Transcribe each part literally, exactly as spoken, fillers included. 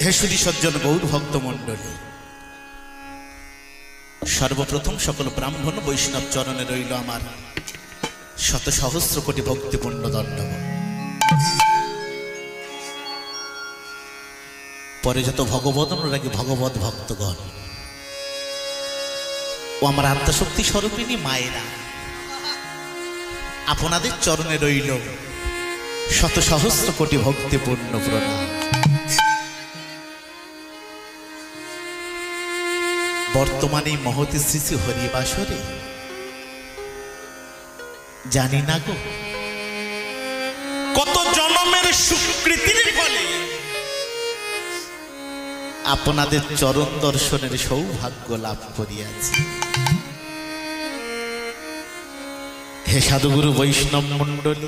হে সুধী সজ্জন গৌর ভক্ত মণ্ডলী, সর্বপ্রথম সকল ব্রাহ্মণ বৈষ্ণব চরণে রইল আমার শত সহস্র কোটি ভক্তিপূর্ণ দণ্ডবত। পরে যত ভগবত অনুরাগী ভগবত ভক্তগণ ও আমার আত্মশক্তি স্বরূপিণী মায়েরা, আপনাদের চরণে রইল শত সহস্র কোটি ভক্তিপূর্ণ প্রণাম। বর্তমানে মহতি শ্রী শ্রী হরিবাসরে জানি না গো কত জন্মের সুকৃতির ফলে আপনাদের চরণ দর্শনের সৌভাগ্য লাভ করিয়াছি। হে সাধুগুরু বৈষ্ণব মণ্ডলী,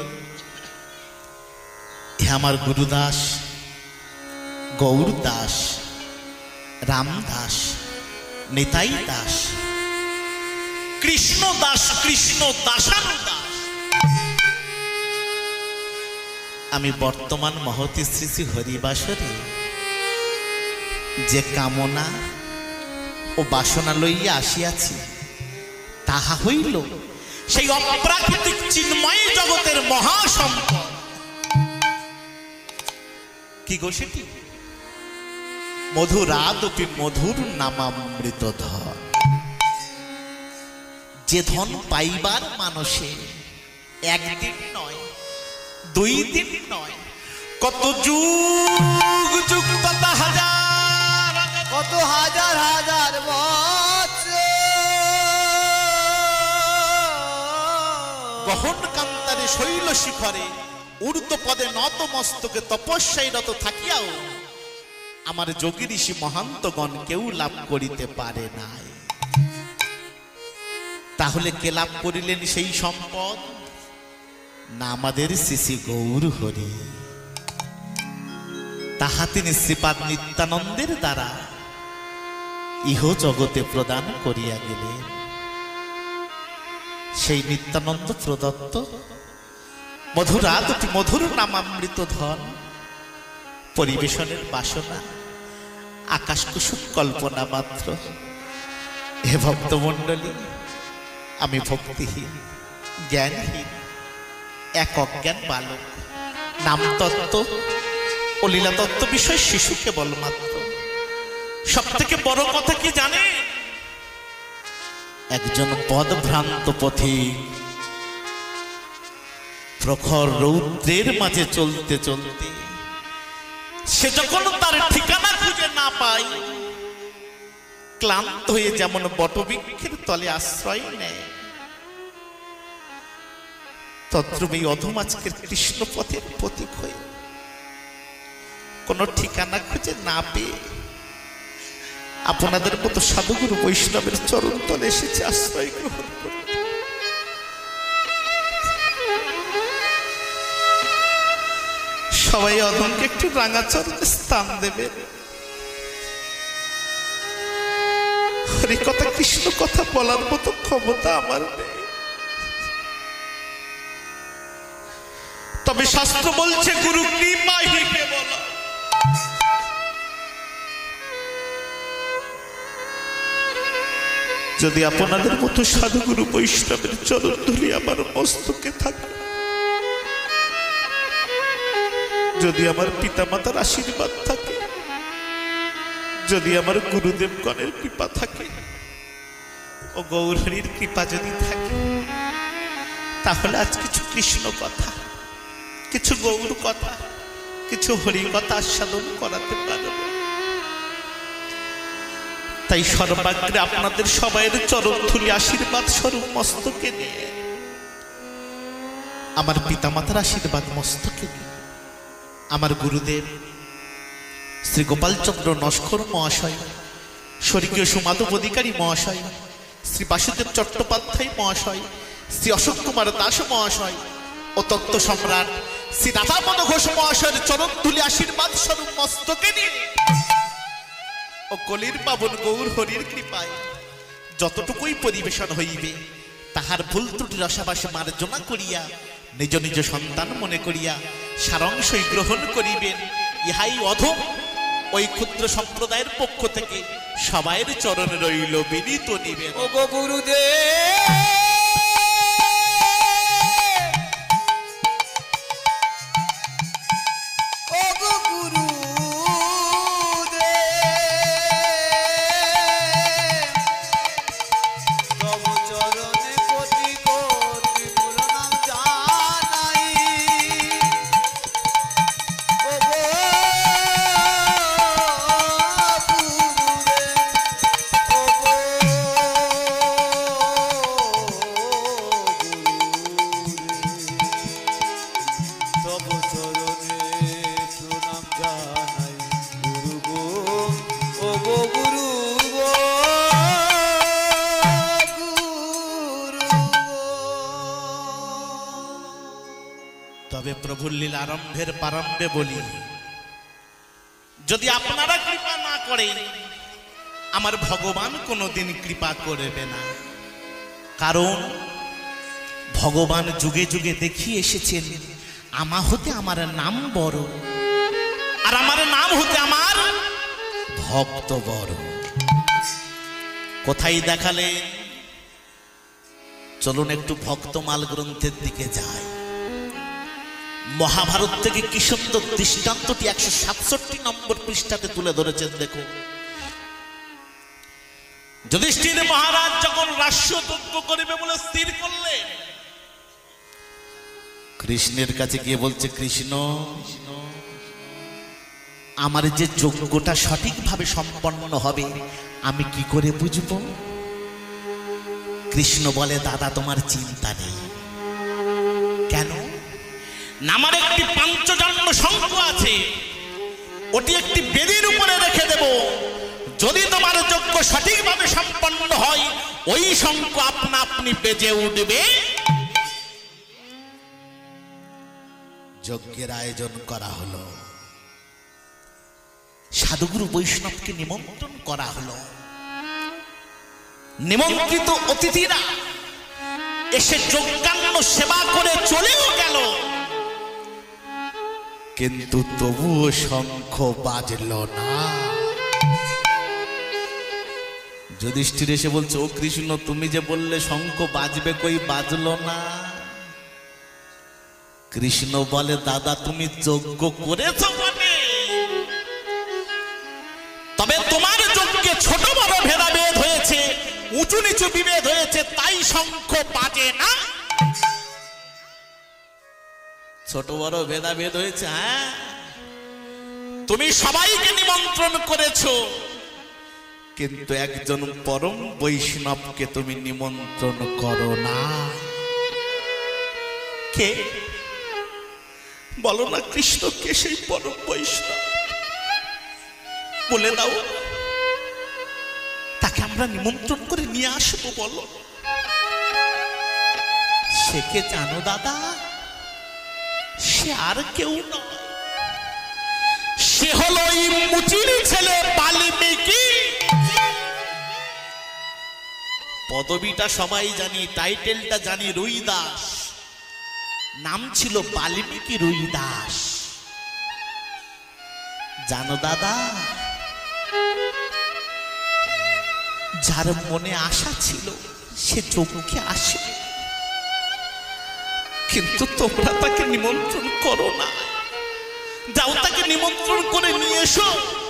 হে আমার গুরুদাস গৌর দাস, রামদাস, নিতাই দাস, কৃষ্ণ দাস, কৃষ্ণ দাসানু দাস, আমি বর্তমান মহতি শ্রী শ্রী হরিবাসরে যে কামনা ও বাসনা লইয়া আসিয়াছি তাহা হইল সেই অপ্রাকৃতিক চিন্ময় জগতের মহাসম্পদ। কি গো সেটি? মধুরাদপি মধুর নামামৃত ধন। যে ধন পাইবার মানুষে একদিন নয়, দুই দিন নয়, কত যুগ যুগ কত হাজার কত হাজার হাজার বছর গহন কান্তারে শৈল শিখরে ঊর্ধ্ব পদে নত মস্তকে তপস্যায় রত থাকিয়াও আমার যোগী ঋষি মহান্তগণ কেউ লাভ করিতে পারে নাই। তাহলে কে লাভ করিলেন সেই সম্পদ? না আমাদের শ্রী শ্রী গৌর হরি। তাহা তিনি শ্রীপাদ নিত্যানন্দের দ্বারা ইহ জগতে প্রদান করিয়া গেলেন। সেই নিত্যানন্দ প্রদত্ত মধুরাদপি মধুর নামামৃত ধন পরিবেশনের বাসনা আকাশ কুসুম কল্পনা মাত্র। হে ভক্তমণ্ডলী, আমি ভক্তিহীন, জ্ঞানহীন, এক অজ্ঞান বালক, নামতত্ত্ব ও লীলাতত্ত্ব বিষয় শিশু কেবলমাত্র। সব থেকে বড় কথা কি জানে? একজন পদভ্রান্ত পথিক প্রখর রৌদ্রের মাঝে চলতে চলতে সে যখন তার ঠিকানা খুঁজে না পায়, ক্লান্ত হয়ে যেমন বটবৃক্ষের তলে আশ্রয় নেয়, তদ্রূপ এই অধমাচকের কৃষ্ণ পথের প্রতীক হয়ে কোন ঠিকানা খুঁজে না পেয়ে আপনাদের মতো সাধুগুরু বৈষ্ণবের চরণ তলে এসেছে আশ্রয় গ্রহণ করতে। সবাই অধমকে একটু রাঙা চরণে স্থান দেবে। হরি কথা কৃষ্ণ কথা বলার মতো ক্ষমতা আমার নেই, তবে শাস্ত্র বলছে গুরু কৃপা হি কেবল। যদি আপনাদের মতো সাধুগুরু বৈষ্ণবের চরণ ধুলি আমার মস্তকে থাকে, যদি আমার পিতামাতার আশীর্বাদ থাকে, যদি আমার গুরুদেবগণের কৃপা থাকে ও গৌরহরির কৃপা যদি থাকে, তাহলে আজ কিছু কৃষ্ণ কথা, কিছু গৌর কথা, কিছু হরি কথা আস্বাদন করাতে পারব। তাই সর্বাগ্রে আপনাদের সবাইয়ের চরণ ধুলি আশীর্বাদ স্বরূপ মস্তকে নিয়ে, আমার পিতামাতার আশীর্বাদ মস্তকে নিয়ে, আমার গুরুদেব শ্রী গোপালচন্দ্র নস্কর মহাশয়, স্বর্গীয় সুমাধব অধিকারী মহাশয়, শ্রী বাসুদেব চট্টোপাধ্যায় মহাশয়, শ্রী অশোক কুমার দাস মহাশয় ও তত্ত্ব সম্রাট শ্রী রাধামন ঘোষ মহাশয়ের চরণ ধুলি আশীর্বাদ স্বরূপ মস্তকে নিয়ে ও কলির পাবন গৌর হরির কৃপায় যতটুকুই পরিবেশন হইবে তাহার ভুল ত্রুটি রসাবাসে মার্জনা করিয়া নিজ নিজ সন্তান মনে করিয়া সারাংশই গ্রহণ করিবেন। ইহাই অধম ও ওই ক্ষুদ্র সম্প্রদায়ের পক্ষ থেকে সবাইয়ের চরণে রইল বিনীত নিবেদন। ও গো গুরুদেব, ও গো গুরুদেব, তব চরণে কোটি কোটি প্রণাম জানাই। ও গো তবে প্রভুর লীলা আরম্ভের প্রারম্ভে বলি, যদি আপনারা কৃপা না করেন আমার ভগবান কোনোদিন কৃপা করবে না। কারণ ভগবান যুগে যুগে দেখিয়ে এসেছেন আমা হতে আমার নাম বড়, আর আমার নাম হতে আমার ভক্ত বড়। কোথায় দেখালেন? চলুন একটু ভক্তমাল গ্রন্থের দিকে যাই। মহাভারত থেকে কি সুন্দর দৃষ্টান্তটি একশো সাতষট্টি নম্বর পৃষ্ঠাতে তুলে ধরেছেন। দেখো, যুধিষ্ঠির মহারাজ যখন রাষ্ট্রযজ্ঞ করিবে বলে স্থির করলেন, কৃষ্ণের কাছে গিয়ে বলছে, কৃষ্ণ আমার যে যজ্ঞটা সঠিকভাবে সম্পন্ন হবে আমি কি করে বুঝব? কৃষ্ণ বলে, দাদা তোমার চিন্তা নেই। কেন না, আমার একটি পাঞ্চজন্ম শঙ্খ আছে, ওটি একটি বেদির উপরে রেখে দেব। যদি তোমার যজ্ঞ সঠিকভাবে সম্পন্ন হয় ওই শঙ্খ আপনা আপনি বেজে উঠবে। যজ্ঞের আয়োজন করা হলো, সাধুগুরু বৈষ্ণবকে নিমন্ত্রণ করা হলো। নিমন্ত্রিত অতিথিরা এসে যজ্ঞান্ন সেবা করে চলেও গেল, কিন্তু তবুও শঙ্খ বাজল না। যুধিষ্ঠির এসে বলছে, ও কৃষ্ণ তুমি যে বললে শঙ্খ বাজবে, কই বাজলো না? কৃষ্ণ বলে, দাদা তুমি যজ্ঞ করেছো বটে, তবে তোমার যজ্ঞে ছোট বড় ভেদাভেদ হয়েছে, উঁচু নিচু বিভেদ হয়েছে, তাই শঙ্খ বাজে না। ছোট বড় ভেদাভেদ হয়েছে, হ্যাঁ, তুমি সবাইকে নিমন্ত্রণ করেছো, কিন্তু একজন পরম বৈষ্ণবকে তুমি নিমন্ত্রণ করো না। কে বলো না, কৃষ্ণ কে সেই পরম বৈষ্ণব? বলে দাও, তাকে আমরা নিমন্ত্রণ করে নিয়ে আসবো। বলো সে কে জানো দাদা? সে আর কেউ নয়, সে হলো এই মুচির ছেলে বাল্মীকি। পদবিটা সবাই জানি, টাইটেলটা জানি, রুইদাস। নাম ছিল বাল্মীকি রুইদাস। জানো দাদা, যার মনে আশা ছিল সে চোখে আসে, কিন্তু তোমরা তাকে নিমন্ত্রণ করো না। যাও তাকে নিমন্ত্রণ করে নিয়ে এসো।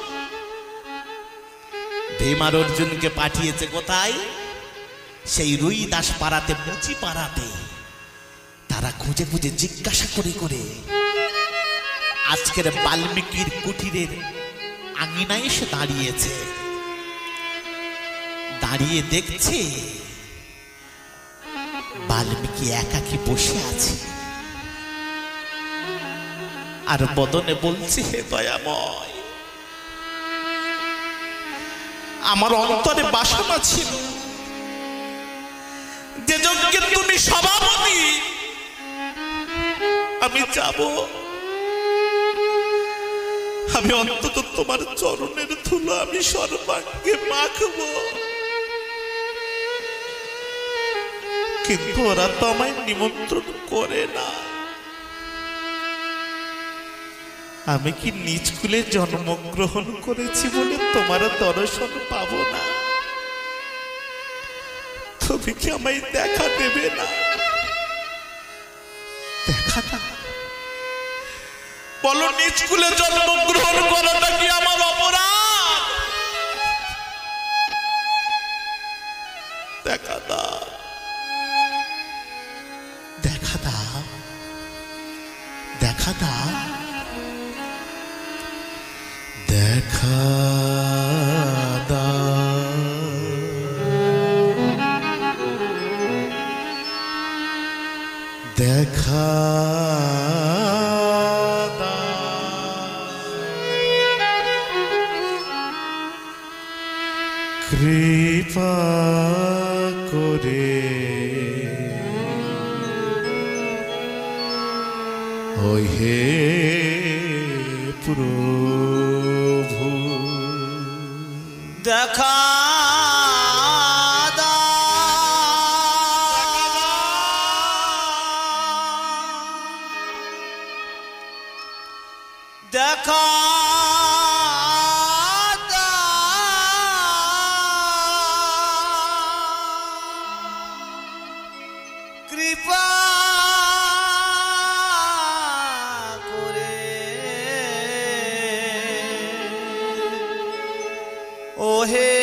ভীম আর অর্জুনকে পাঠিয়েছে কোথায়? সেই রুইদাস পাড়াতে, মুচি পাড়াতে। তারা খুঁজে খুঁজে জিজ্ঞাসা করে করে আজকের বাল্মীকির কুটিরের আঙিনায় এসে দাঁড়িয়েছে। দাঁড়িয়ে দেখছে বাল্মীকি একাকী বসে আছে, আর বদনে বলছে, হে দয়াময়, আমার অন্তরে বাসনা ছিল যে যজ্ঞে তুমি সভাপতি, আমি যাব, আমি অন্তত তোমার চরণের ধুলো আমি সর্বাঙ্গে মাখবো, কিন্তু ওরা তো আমায় নিমন্ত্রণ করে না। আমি কি নিজ কুলে জন্মগ্রহণ করেছি বলে তোমার দর্শন পাবো না? তুমি কি আমায় দেখা দেবে না? দেখা না? বলো, নিজ কুলে জন্মগ্রহণ করাটা কি আমার অপরাধ? দেখা দাও, দেখা দাও, দেখা দাও, দেখা দাও, দেখা কৃপা করে ওই হে প্রভু, দেখা দেখা কৃপা করে ওহে